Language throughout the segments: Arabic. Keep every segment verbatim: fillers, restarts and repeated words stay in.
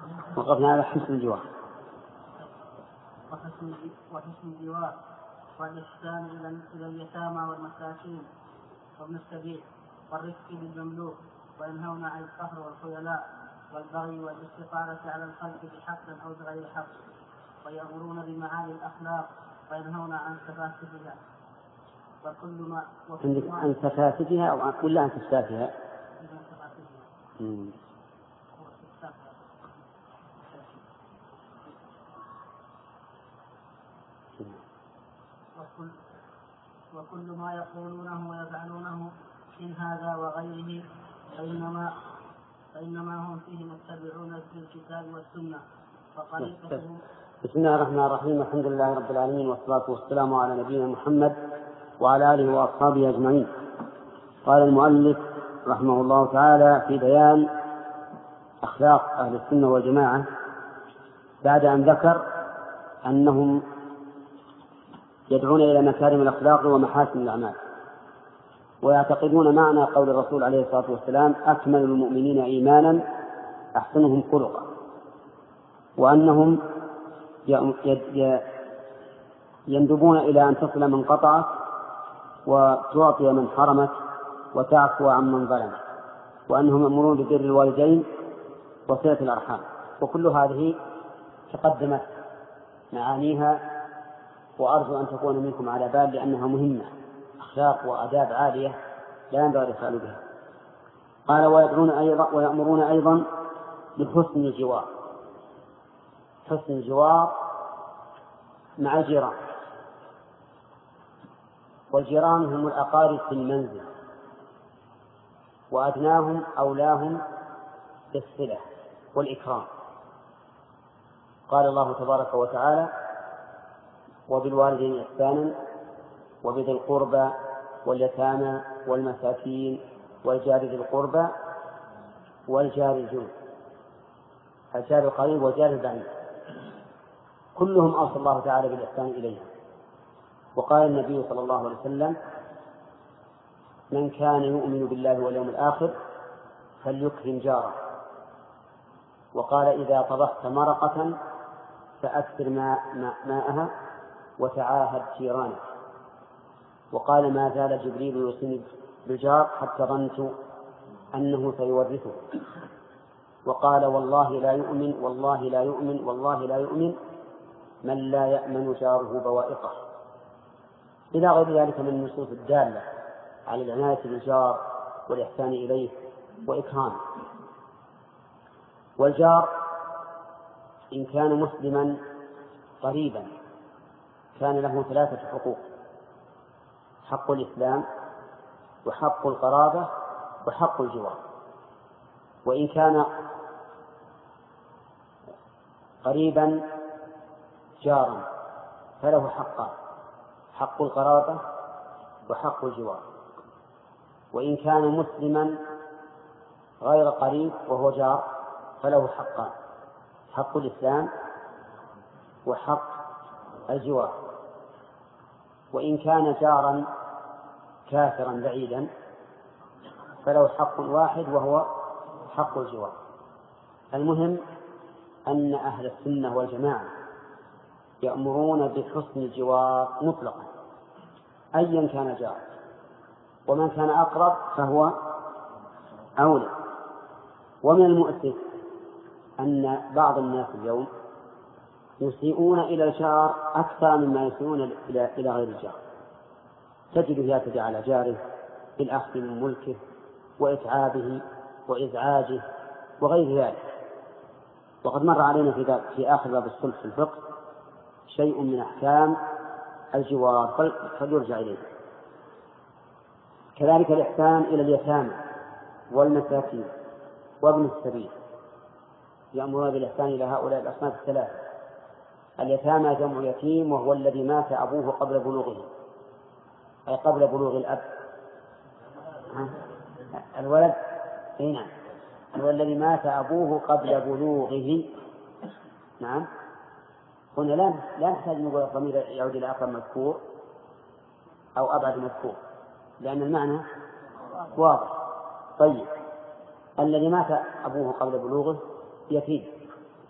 وقفنا على حسن الجوار. وحسن الجوار والإحسان إلى اليتامى والمساكين وابن السبيل والرفق بالمملوك، وينهون عن القهر والخيلاء والبغي والاستقالة على الخلق بحق أو بغير حق، ويأمرون بمعالي الأخلاق وينهون عن سفاسفها وكل ما عندك عن سفاسفها أو كل عن سفاسفها. وكل, وكل ما يقولونه ويفعلونه من هذا وغيره فإنما, فإنما هم فيه متبعون في الكتاب والسنة وطريقتهم. بسم الله الرحمن الرحيم. الحمد لله رب العالمين، والصلاة والسلام على نبينا محمد وعلى آله وأصحابه أجمعين. قال المؤلف رحمه الله تعالى في بيان أخلاق أهل السنة والجماعة بعد أن ذكر أنهم يدعون إلى مكارم الأخلاق ومحاسن الأعمال، ويعتقدون معنى قول الرسول عليه الصلاة والسلام: أكمل المؤمنين إيمانا أحسنهم خلقا، وأنهم يندبون إلى أن تصل من قطعت وتعطي من حرمت وتعفو عن من ظلم، وأنهم يأمرون ببر الوالدين وصلة الأرحام. وكل هذه تقدمت معانيها، وأرجو أن تكون منكم على بال لأنها مهمة، أخلاق وآداب عالية لا ينبغي الإخلال بها. قال: ويدعون أيضا ويأمرون أيضا بحسن الجوار. حسن الجوار مع الجيران، والجيران هم الأقارب في المنزل، وأدناهم أولاهم بالصلة والإكرام. قال الله تبارك وتعالى: وبالوالدين إحسانا وبذي القربى واليتامى والمساكين والجار ذي القربى والجار الجنب، الجار القريب والجار البعيد، كلهم أوصى الله تعالى بالإحسان إليهم. وقال النبي صلى الله عليه وسلم: من كان يؤمن بالله واليوم الآخر فليكرم جاره. وقال: إذا طبخت مرقة فأكثر ماءها وتعاهد جيرانك. وقال: ما زال جبريل يوصيني بالجار حتى ظننت أنه سيورثه. وقال: والله لا يؤمن والله لا يؤمن والله لا يؤمن من لا يأمن جاره بوائقه، إلى غير ذلك من النصوص الدالة على العناية بالجار والإحسان إليه وإكرامه. والجار إن كان مسلما قريبا كان له ثلاثة حقوق: حق الإسلام وحق القرابة وحق الجوار. وإن كان قريبا جارا فله حقان: حق القرابة وحق الجوار. وإن كان مسلما غير قريب وهو جار فله حقان: حق الإسلام وحق الجوار. وإن كان جارا كافرا بعيدا فله حق واحد وهو حق الجوار. المهم أن أهل السنة والجماعة يأمرون بحسن الجوار مطلقا أيا كان جار، ومن كان أقرب فهو أولى. ومن المؤسف أن بعض الناس اليوم يسيئون إلى الجار أكثر مما يسيئون إلى غير الجار. تجده يعتدي على جاره بالأخذ من ملكه وإتعابه وإزعاجه وغير ذلك. وقد مر علينا في, في آخر باب الصلح في الفقه شيء من أحكام الجوار فليرجع إليه. كذلك الإحسان إلى اليتامى والمساكين وابن السبيل، يأمرون بالإحسان إلى هؤلاء الأصناف الثلاثة. اليتامى جمع يتيم، وهو الذي مات أبوه قبل بلوغه، أي قبل بلوغ الأب. الولد نعم، هو الذي مات أبوه قبل بلوغه. نعم، هنا لا لا نحتاج نقول الضمير يعود إلى أقرب مذكور أو أبعد مذكور، لأن المعنى واضح. طيب، الذي مات أبوه قبل بلوغه يتيم،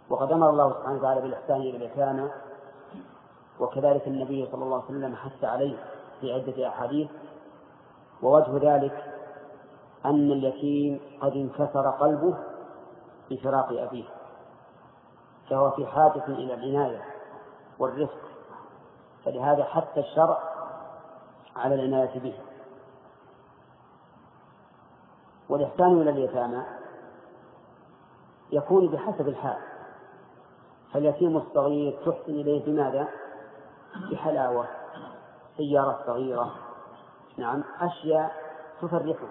وقد أمر الله سبحانه وتعالى بالإحسان إلى اليتامى، وكذلك النبي صلى الله عليه وسلم حث عليه في عدة أحاديث. ووجه ذلك أن اليتيم قد انكسر قلبه بفراق أبيه، فهو في حاجة إلى العناية والرفق، فلهذا حث الشرع على العناية به. والإحسان إلى اليتامى يكون بحسب الحال، فاليتيم الصغير تحسن إليه بماذا؟ بحلاوة، سيارة صغيرة، نعم، أشياء تفرحه.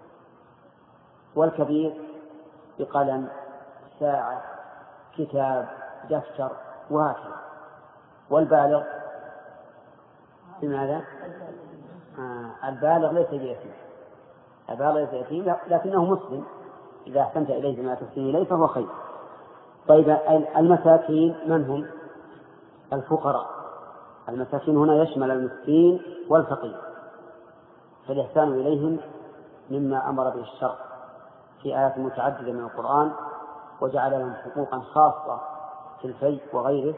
والكبير بقلم، ساعة، كتاب، دفتر، وهكذا. والبالغ بماذا؟ آه البالغ ليس بيتيم، البالغ ليس بيتيم لكنه مسلم، إذا أحسنت إليه بما تحسن إليه فهو خير. طيب المساكين من هم؟ الفقراء. المساكين هنا يشمل المسكين والفقير، فالإحسان إليهم مما أمر به الشرع في آيات متعددة من القرآن، وجعل لهم حقوقا خاصة في الفيء وغيره.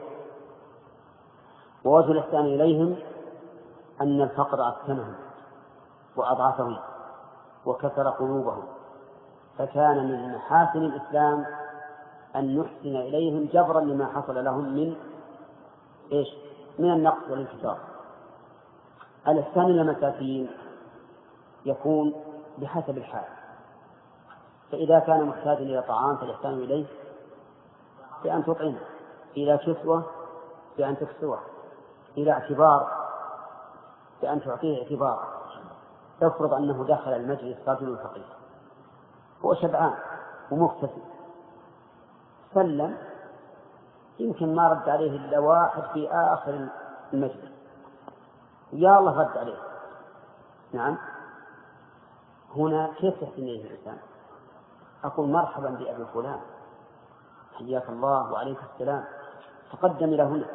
ووجه الإحسان إليهم أن الفقر أسكنهم وأضعفهم وكسر قلوبهم، فكان من محاسن الإسلام أن نحسن إليهم جبرا لما حصل لهم من إيش؟ من النقص والانكسار. الإحسان إلى المساكين يكون بحسب الحال، فإذا كان محتاجا إلى طعام فالإحسان إليه بأن تطعمه، إلى كسوة بأن تكسوه، إلى اعتبار بأن تعطيه اعتبار. تفرض أنه دخل المجلس رجل فقير، هو شبعان ومكتفي، سلم، يمكن ما رد عليه إلا واحد في آخر المجلس، يا الله رد عليه، نعم، هنا كيف تحسن إليه الإنسان؟ أقول مرحبا بأبي فلان، حياك الله وعليك السلام، تقدم إلى هنا،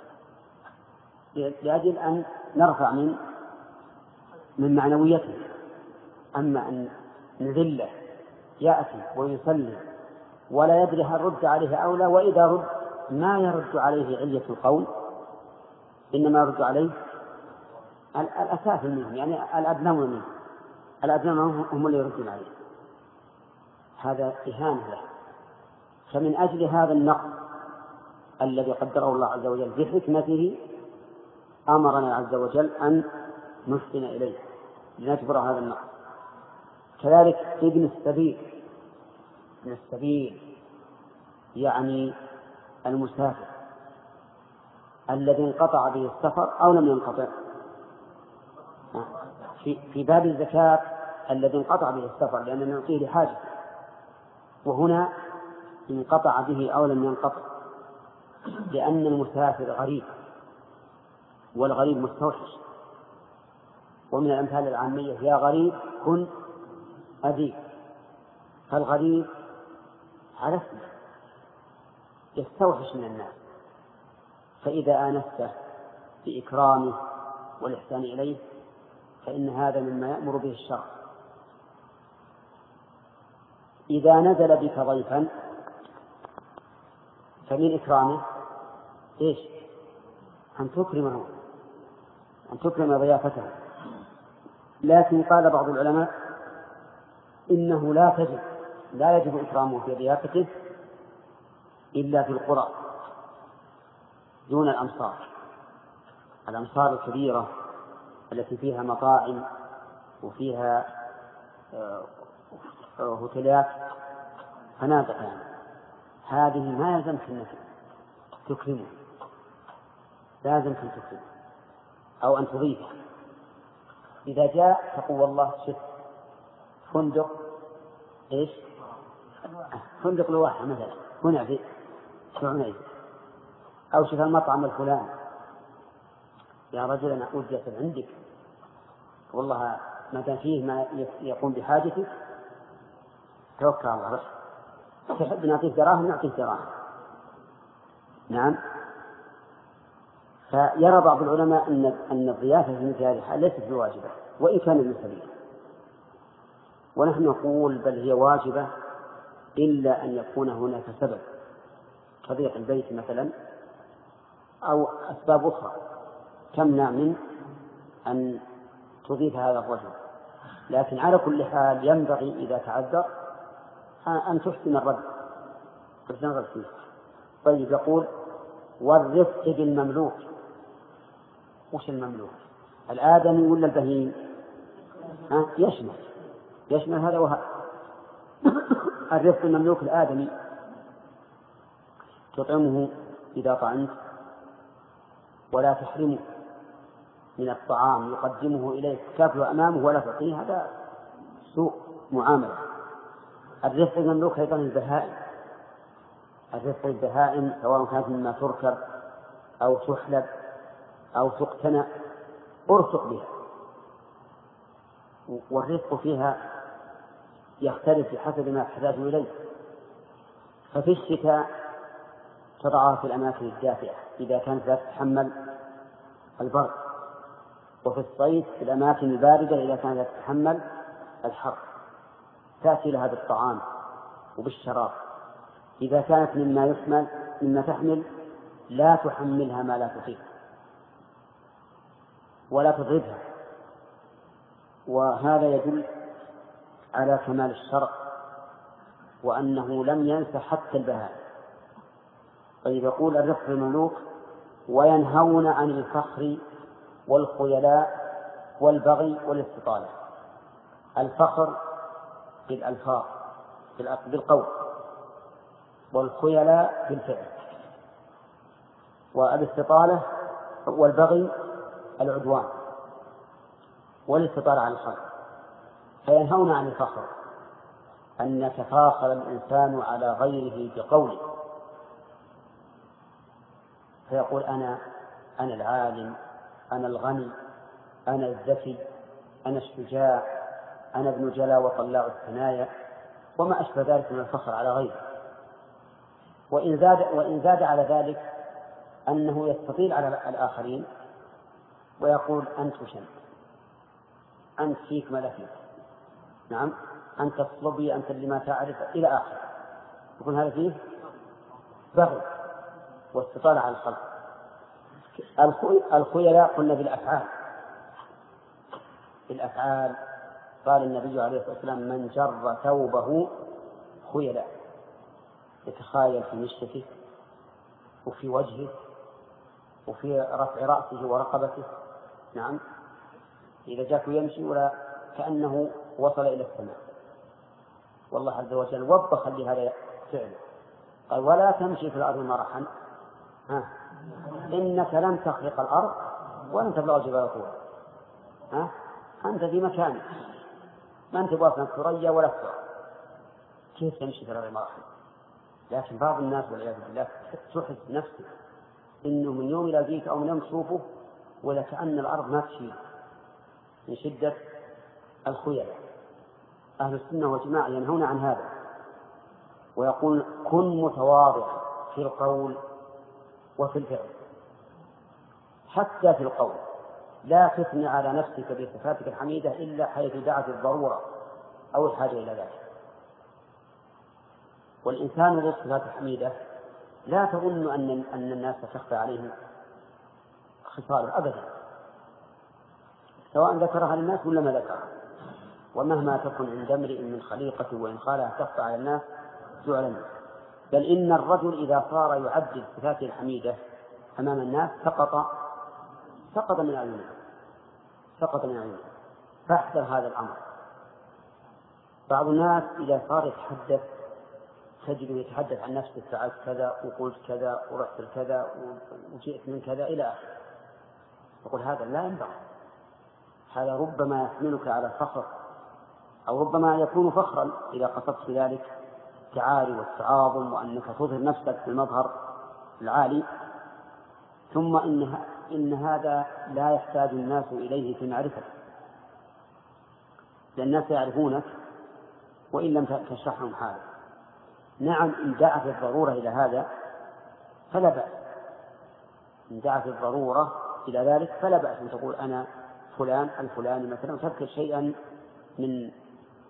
لأجل أن نرفع من من معنويته. أما أن نذله يأتي ويسلم ولا يدري هل رد عليه أو لا، وإذا رد ما يرد عليه علية القول، إنما يرد عليه الأسافل منهم، يعني الأدنون منهم، الأدنون هم اللي يردون عليه، هذا إهانة له. فمن أجل هذا النقص الذي قدره الله عز وجل بحكمته أمرنا عز وجل أن نحسن إليه لنجبر هذا النقص. كذلك ابن السبيل، ابن السبيل يعني المسافر الذي انقطع به السفر أو لم ينقطع، في, في باب الزكاة الذي انقطع به السفر لأننا نعطيه لحاجة، وهنا انقطع به أو لم ينقطع، لأن المسافر غريب والغريب مستوحش. ومن الأمثال العامية يا غريب كن أديب، فالغريب على اسمه يستوحش من الناس، فإذا آنسته بإكرامه والإحسان إليه فإن هذا مما يأمر به الشرع. إذا نزل بك ضيفا فمن إكرامه إيش؟ أن تكرمه، أن تكرم ضيافته. لكن قال بعض العلماء إنه لا تجب لا يجب إكرامه في ضيافته إلا في القرى دون الأمصار. الأمصار الكبيرة التي فيها مطاعم وفيها هوتيلات فنادق، يعني هذه ما يلزمك أنك تكرمه، لازم أن تكرمه أو أن تضيفه. إذا جاء تقول والله شف فندق إيش؟ فندق لواحة مثلا هنا في سعوني، أو شف المطعم الفلاني، يا رجل أنا أجلس عندك والله ما كان فيه ما يقوم بحاجتك، توكل على الله، تحب نعطيك دراهم نعطيك دراهم. نعم. فيرى بعض العلماء أن أن الضيافة في مثل هذه الحال ليست بواجبة وإن كان ابن سبيل، ونحن نقول بل هي واجبة إلا أن يكون هناك سبب، كضيق البيت مثلا أو أسباب أخرى تمنع من أن تضيف هذا الرجل. لكن على كل حال ينبغي إذا تعذر أن تحسن الرد تحسن الرد فيه. طيب يقول والرفق بالمملوك. وش المملوك؟ الآدمي ولا البهيم؟ ها؟ يشمل يشمل هذا وهذا. الرفق المملوك الآدمي تطعمه إذا طعمت ولا تحرمه من الطعام يقدمه إليك تاكل أمامه ولا تعطيه، هذا سوء معاملة. الرفق المملوك أيضا البهائم. الرفق البهائم سواء كانت مما تركب أو تحلب أو تقتنى ارفق بها، والرفق فيها يختلف بحسب ما تحتاج إليه. ففي الشتاء تضعها في الأماكن الدافئة إذا كانت لا تتحمل البرد، وفي الصيف في الأماكن الباردة إذا كانت لا تتحمل الحر. تأتي لها بالطعام وبالشراب. إذا كانت مما يحمل مما تحمل لا تحملها ما لا تطيق ولا تضربها، وهذا يدل على كمال الشرع وأنه لم ينس حتى البهائم. طيب يقول الرفق المملوك وينهون عن الفخر والخيلاء والبغي والاستطالة. الفخر بالألفاظ بالقول، والخيلاء بالفعل، والاستطالة والبغي العدوان والاستطالة على الخلق. فينهون عن الفخر أن يتفاخر الإنسان على غيره بقوله، فيقول أنا أنا العالم، أنا الغني، أنا الذكي، أنا الشجاع، أنا ابن جلا وطلاع الثنايا، وما أشبه ذلك من الفخر على غيره. وإن زاد, وإن زاد على ذلك أنه يستطيل على الآخرين ويقول أنت وشن، أنت فيك ما لا فيك، نعم أنت الصبي، أنت اللي ما تعرف، إلى آخر. يكون هذا فيه بغي واستطالة على الخلق. الخيلاء قلنا بالأفعال. بالأفعال قال النبي عليه الصلاة والسلام من جر ثوبه خيلاء، يتخايل في مشته وفي وجهه وفي رفع رأسه ورقبته، نعم إذا جاءك يمشي ولا كأنه وصل إلى السماء. والله عز وجل وبخ لهذا فعله، قال ولا تمشي في الأرض مرحا ها إنك لن تخرق الأرض ولن تبلغ الجبال طولا. ها أنت في مكانك، ما أنت واقف ثريا ولا ثرى، كيف تمشي في الأرض مرحا؟ لكن بعض الناس والعياذ بالله تحس نفسه إنه من يوم يلاقيك أو من يوم تشوفه ولا كأن الأرض ما تشيل من شدة الخيلاء. أهل السنة والجماعة ينهون عن هذا ويقول كن متواضعا في القول وفي الفعل، حتى في القول لا تثني على نفسك بصفاتك الحميدة إلا حيث دعت الضرورة أو الحاجة إلى ذلك. والإنسان ذو الصفات الحميدة لا تظن أن أن الناس تخفى عليهم خصاله أبدا، سواء ذكرها للناس ولا ما ذكرها. ومهما تكن عند امرئ من خليقة وإن خالها تخفى على الناس تعلم. بل إن الرجل إذا صار يعدد صفاته الحميدة أمام الناس سقط سقط من عيونه سقط من عيونه فاحذر هذا الأمر. بعض الناس إذا صار يتحدث تجد يتحدث عن نفسه فعلت كذا وقلت كذا ورحت كذا وجئت من كذا إلى آخره، يقول هذا لا ينبغي، هذا ربما يحملك على الفخر أو ربما يكون فخرا إذا قصدت في ذلك التعالي والتعاظم وأنك تظهر نفسك في المظهر العالي. ثم إن, إن هذا لا يحتاج الناس إليه في معرفة، لأن الناس يعرفونك وإن لم تشرحهم حالك. نعم إن دعت الضرورة إلى هذا فلا بأس، إن دعت الضرورة إلى ذلك فلا بأس أن تقول أنا فلان الفلاني مثلا وتذكر شيئا من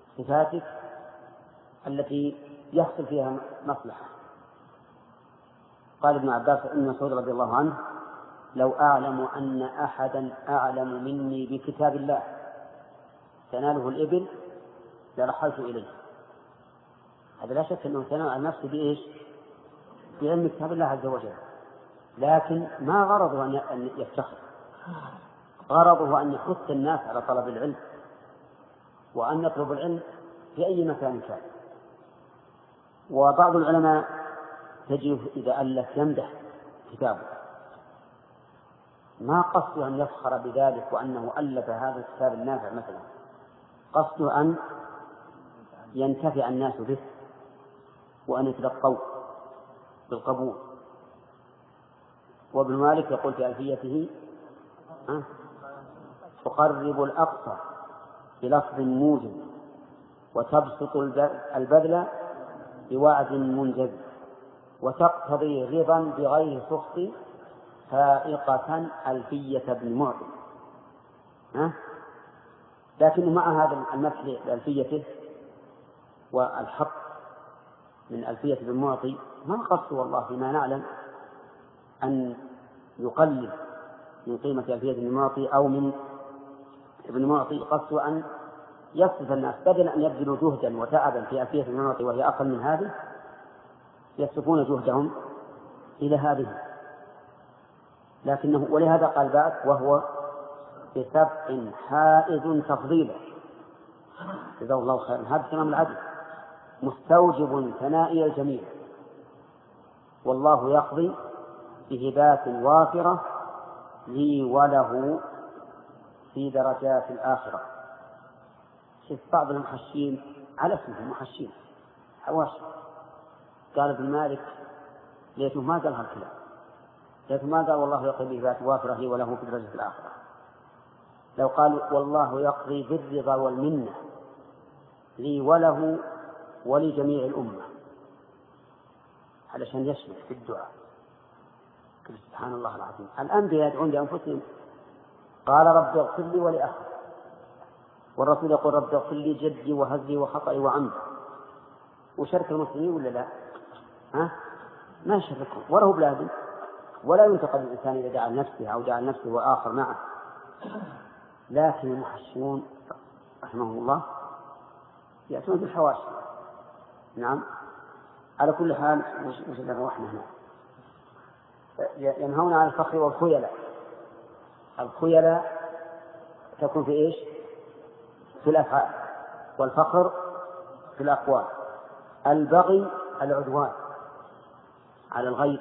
صفاتك التي يحصل فيها مصلحة. قال ابن عباس ابن مسعود رضي الله عنه: لو أعلم أن أحدا أعلم مني بكتاب الله تناله الإبل لرحلت إليه. هذا لا شك أنه تنال عن نفسه بإيش؟ بعلم كتاب الله عز وجل، لكن ما غرضه أن يفتخر، غرضه أن يحث الناس على طلب العلم، وأن يطلب العلم في أي مكان كان. وبعض العلماء تجد إذا ألف يمدح كتابه، ما قصده أن يفخر بذلك وأنه ألف هذا الكتاب النافع مثلا، قصده أن ينتفع الناس به وأن يتلقوا بالقبول. وابن مالك يقول في ألفيته: تقرب الأقصى بلفظ موجز وتبسط البذل بوعد منجز وتقتضي رضا بغير سخط فائقة ألفية ابن معطي. لكن مع هذا المدح لألفيته والحق من ألفية ابن معطي ما قصد والله فيما نعلم أن يقلل من قيمة ألفية ابن معطي أو من ابن معطي، قصد أن يصف الناس بدل أن يبذلوا جهدا وتعبا في ألفية ابن معطي وهي أقل من هذه، يصفون جهدهم إلى هذه. لكنه ولهذا قال بعد: وهو بسبع حائز تفضيلا. جزاه الله خيرا. هذا تمام العدل، مستوجب ثنائي الجميع، والله يقضي بهبات وافرة لي وله في درجات الآخرة. شوف بعض المحشين على اسمهم محشين حواشي، قال ابن مالك ليته ما قال هالكلام، ليته ما قال والله يقضي بهبات وافرة لي وله في درجة الآخرة. لو قال والله يقضي بالرضا والمنة لي وله ولجميع الأمة، علشان يشمل في الدعاء. سبحان الله العظيم، الأنبياء يدعون لأنفسهم، قال رب اغفر لي ولأخي، والرسول يقول رب اغفر لي جدي وهزي وخطئي وعمدي. وشرك المسلمين ولا لا؟ ها؟ ما يشركهم وله بلاد، ولا ينتقد الإنسان إذا دعا لنفسه أو دعا لنفسه وآخر معه. لكن المحشون رحمه الله يأتون بالحواشي. نعم. على كل حال وش اللي روحنا هنا؟ ينهون عن الفخر والخيلاء. الخيلاء تكون في إيش؟ في الأفعال، والفخر في الأقوال. البغي العدوان على الغير.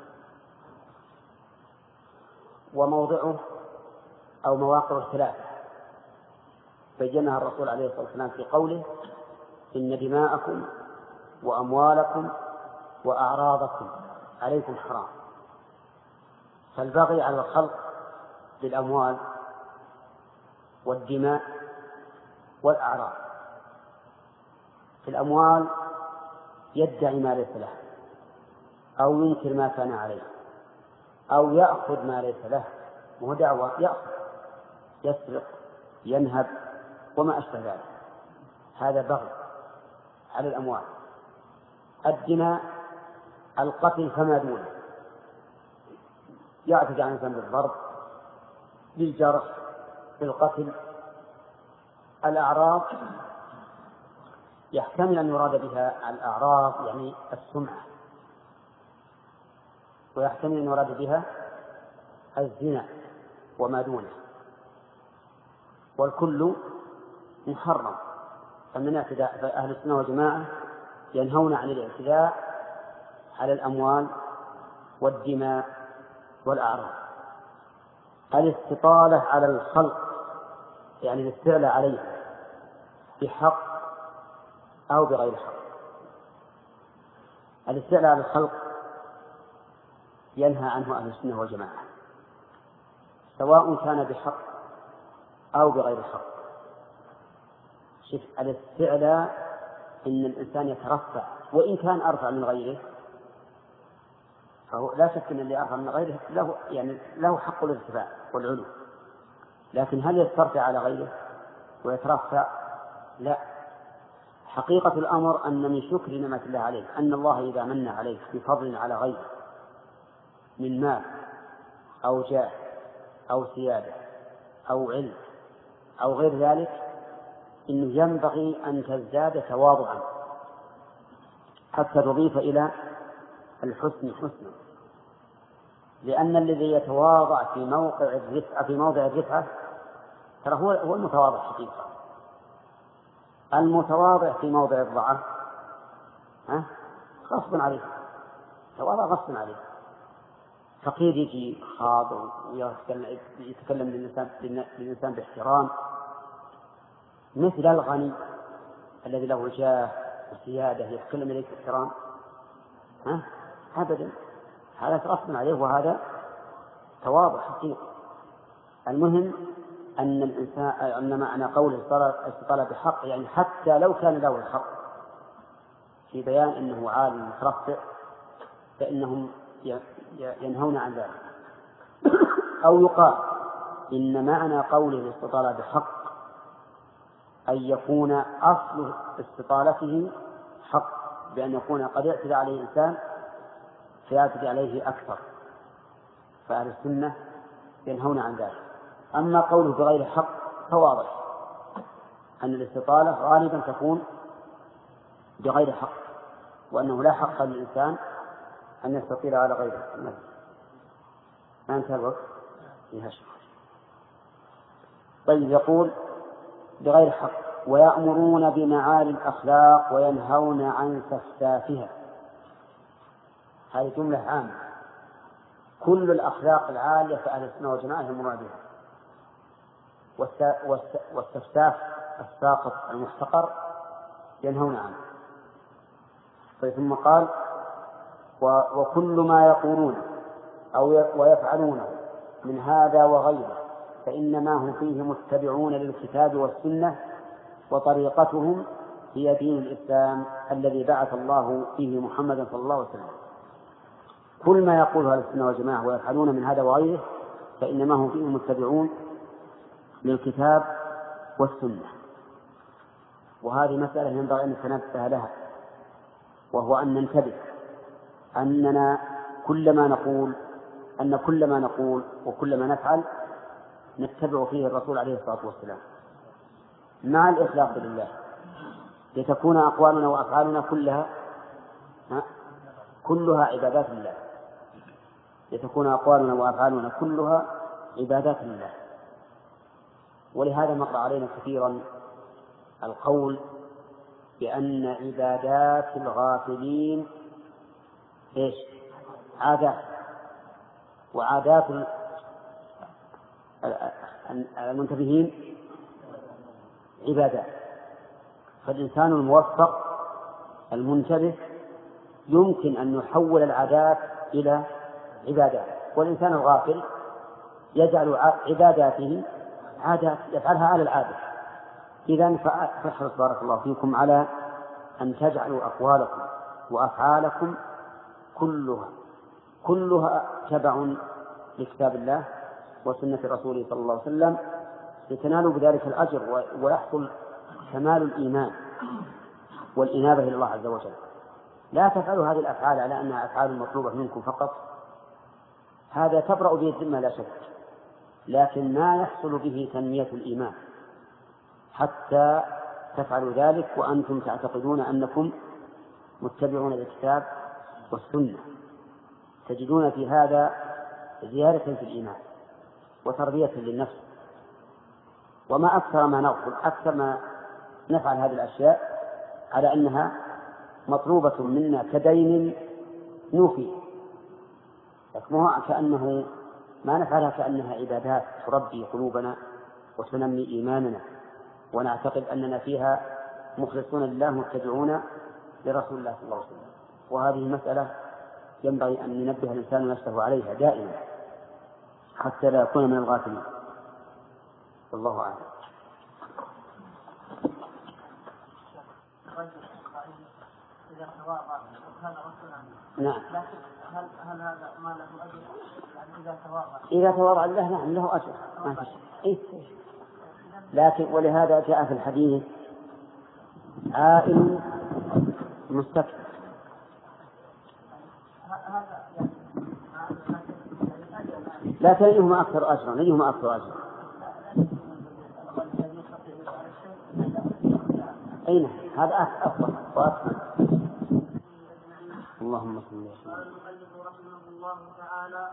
وموضعه أو مواقع الثلاثة بينها الرسول عليه الصلاة والسلام في قوله: إن دماءكم وأموالكم وأعراضكم عليكم حرام. فالبغي على الخلق بالأموال والدماء والأعراض. في الأموال يدعي ما ليس له، أو ينكر ما كان عليه، أو يأخذ ما ليس له، وهو دعوة يأخذ، يسرق، ينهب وما أشبه ذلك. هذا بغي على الأموال. الدماء القتل فما دونه، يعتدي عن ذنب الضرب، بالجرح، بالقتل. الأعراض يحتمل أن يراد بها الأعراض يعني السمعة، ويحتمل أن يراد بها الزنا وما دونه، والكل محرم. فمن اعتداء فأهل السنة والجماعة ينهون عن الاعتداء على الأموال والدماء والأعراض. الاستطالة على الخلق يعني الاستعلاء عليه بحق أو بغير حق. الاستعلاء على الخلق ينهى عنه أهل السنة والجماعة، سواء كان بحق أو بغير حق. شوف الاستعلاء إن الإنسان يترفع، وإن كان أرفع من غيره فهو لا شك أن اللي أرفع من غيره له يعني له حق الارتفاع والعلو، لكن هل يسترفع على غيره ويترفع؟ لا. حقيقة الأمر أن من شكر نعمة الله عليه أن الله إذا من عليه بفضل على غيره من مال أو جاه أو سيادة أو علم أو غير ذلك إنه ينبغي أن تزداد تواضعا حتى تضيف إلى الحسن حسنا، لأن الذي يتواضع في موقع الرفعة في موضع الرفعة ترى هو هو المتواضع حقيقة. المتواضع في موضع الضعف ها غصب عليه، تواضع غصب عليه. فقير يجي خاضع ويتكلم للإنسان, للإنسان باحترام، مثل الغني الذي له جاه وسيادة يتكلم إليك باحترام ها أبدا، هذا غصب عليه وهذا تواضع حقيقي. المهم أن الإنسان أن معنى قوله استطال بحق يعني حتى لو كان له الحق في بيان أنه عالم مترفع فإنهم ينهون عن ذلك. أو يقال إن معنى قوله الاستطالة بحق أن يكون أصل استطالته حق، بأن يكون قد اعتدى عليه إنسان فيعتدي عليه أكثر، فأهل السنة ينهون عن ذلك. أما قوله بغير حق فواضح أن الاستطالة غالبا تكون بغير حق، وأنه لا حق للإنسان أن يستطيل على غيره. ما انتهى الوقت؟ طيب، يقول بغير حق ويأمرون بمعالي الأخلاق وينهون عن سفسافها. هذه جملة عامة، كل الأخلاق العالية فأهل السنة والجماعة يأمرون بها، والسفساف الساقط المحتقر ينهون عنه. ثم قال وكل ما يقولون أو ويفعلونه من هذا وغيره فإنما هم فيه متبعون للكتاب والسنة، وطريقتهم هي دين الإسلام الذي بعث الله فيه محمدا صلى الله عليه وسلم. كل ما يقوله أهل السنة والجماعة ويفعلون من هذا وغيره فإنما هم فيه متبعون للكتاب والسنة. وهذه مسألة ينبغي أن نتنبه لها، وهو أن ننتبه أننا كل ما نقول أن كل ما نقول وكل ما نفعل نتبع فيه الرسول عليه الصلاة والسلام مع الإخلاص لله، لتكون أقوالنا وأفعالنا كلها كلها عبادات لله، لتكون أقوالنا وأفعالنا كلها عبادات لله. ولهذا مر علينا كثيرا القول بأن عبادات الغافلين إيش؟ عادات، وعادات المنتبهين عبادات. فالإنسان الموفق المنتبه يمكن أن يحول العادات إلى عبادات، والإنسان الغافل يجعل عباداته عادات يفعلها على العادة. إذن فاحرص بارك الله فيكم على أن تجعلوا أقوالكم وأفعالكم كلها كلها تبع لكتاب الله وسنة رسوله صلى الله عليه وسلم، لتنالوا بذلك الأجر ويحصل كمال الإيمان والإنابة إلى الله عز وجل. لا تفعلوا هذه الأفعال على أنها أفعال مطلوبة منكم فقط، هذا تبرأ به الذمة لا شك، لكن ما يحصل به تنمية الإيمان حتى تفعلوا ذلك وأنتم تعتقدون أنكم متبعون للكتاب والسنة، تجدون في هذا زيادة في الإيمان وتربية للنفس. وما أكثر ما نغفل أكثر ما نفعل هذه الأشياء على أنها مطلوبة منا كدين نوفي، لكنها كأنه ما نفعلها كأنها عبادات تربي قلوبنا وتنمي إيماننا، ونعتقد أننا فيها مخلصون لله متبعون لرسول الله صلى الله عليه وسلم. وهذه مسألة ينبغي أن ينبه الإنسان نفسه عليها دائما حتى لا يكون من الغافلين. والله أعلم. نعم. لكن هل هل هذا ما له أجر؟ يعني إذا تواضع إذا تواضع الله نعم له أجر ما في شيء. لكن ولهذا جاء في الحديث عائل مستكبر. هذا يعني لا تجدهما أكثر أجرا، نجدهما أكثر أجرا. أين هذا أفضل وأكثر. اللهم صل وسلم. قال المؤلف رحمه الله تعالى: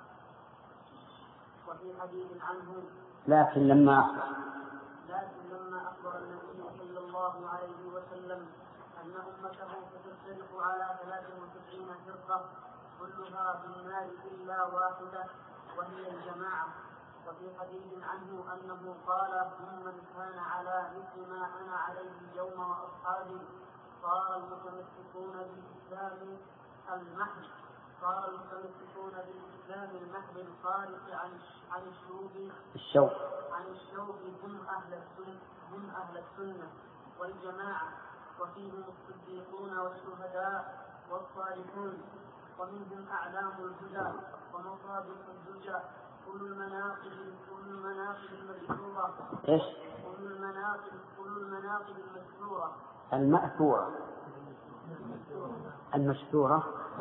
وفي حديث عنه لكن لما أخبر لكن لما أخبر النبي صلى الله عليه وسلم أن أمته ستفترق على ثلاث وتسعين فرقة كلها في النار إلا واحدة وهي الجماعة. وفي حديث عنه أنه قال: ممن كان على مثل ما أنا عليه اليوم وأصحابي صار المتمسكون بالإسلام المحض صار المتمسكون بالإسلام المحض الخارج عن عن الشوب الشوق عن الشوب هم أهل السنة هم أهل السنة والجماعة، وفيهم الصديقون والشهداء والصالحون، ومنهم أعلام الهدى ومصابيح الدجى كل المناقب كل المناقب المذكورة إيش؟ كل المناقب كل المناقب المذكورة المأثورة المشثورة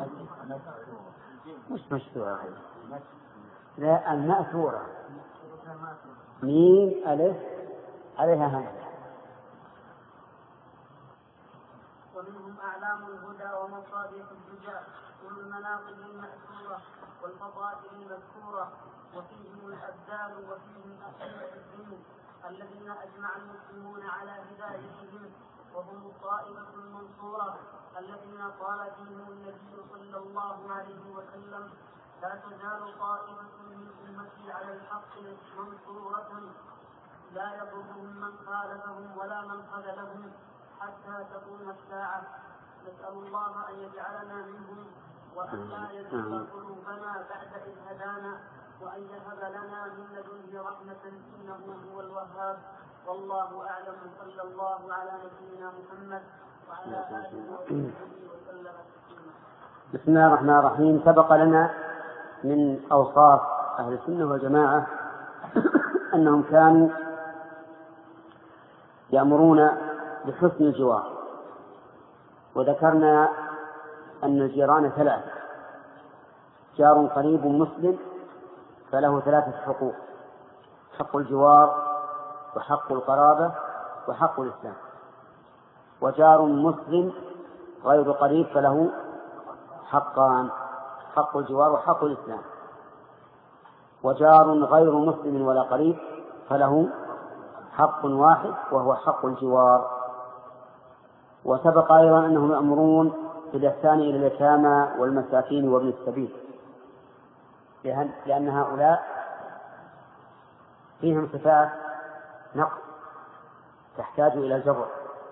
مش مشثورة، لا المأثورة ميم ألف عليها همزة. ومنهم أعلام الهدى ومصابيح الدجى كل المناقب المأثورة والفضائل المذكورة، وفيهم الأبدال وفيهم أئمة الدين الذين أجمع المسلمون على هدايتهم، وهم الطائفة المنصورة الذين قال فيهم النبي صلى الله عليه وسلم: لا تزال طائفة من أمتي على الحق منصورة لا يضرهم من خالفهم ولا من خذلهم حتى تقوم الساعة. نسأل الله أن يجعلنا منهم وأن لا يزيغ قلوبنا بعد إذ هدانا وأن يهب لنا من لدنه رحمة إنه هو الوهاب. والله أعلم. صلى الله على نبينا محمد وعلى آله وصحبه وسلم تسليما. بسم الله الرحمن الرحيم. سبق لنا من أوصاف أهل السنة والجماعة أنهم كانوا يأمرون بحسن الجوار، وذكرنا أن الجيران ثلاث: جار قريب مسلم فله ثلاثة حقوق: حق الجوار وحق القرابة وحق الإسلام. وجار مسلم غير قريب فله حقان: حق الجوار وحق الإسلام. وجار غير مسلم ولا قريب فله حق واحد وهو حق الجوار. وسبق أيضا أنهم يأمرون بالإحسان إلى اليتامى والمساكين وابن السبيل، لأن هؤلاء فيهم صفات نقص تحتاج إلى الجبر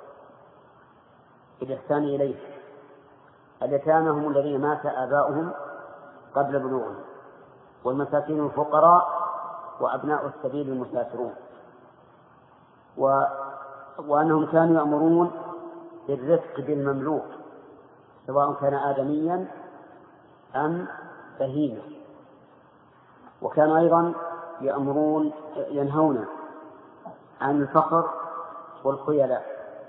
بالإحسان إليه. اليتامى هم الذين مات آباؤهم قبل بلوغهم، والمساكين الفقراء، وأبناء السبيل المسافرون. و... وأنهم كانوا يأمرون بالرفق بالمملوك سواء كان آدميا أم بهيما. وكانوا أيضا يأمرون ينهون عن الفخر والخيلاء.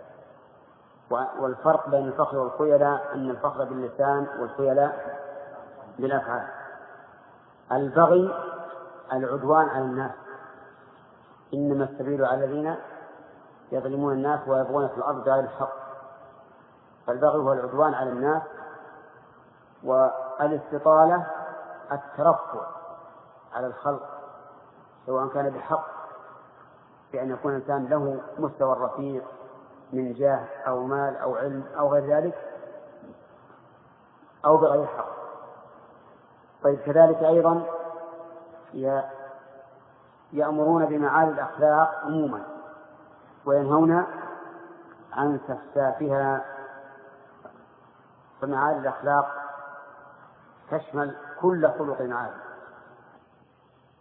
والفرق بين الفخر والخيلاء أن الفخر باللسان والخيلاء بالأفعال. البغي العدوان على الناس، إنما السبيل على الذين يظلمون الناس ويبغون في الأرض بغير الحق. فالبغي هو العدوان على الناس. والاستطالة الترفع على الخلق سواء كان بحق، بأن يكون الإنسان له مستوى الرفيع من جاه أو مال أو علم أو غير ذلك، أو بغير حق. طيب كذلك أيضا يأمرون بمعالي الأخلاق عموما وينهون عن سفسافها. فمعالي الأخلاق تشمل كل خلق عالي،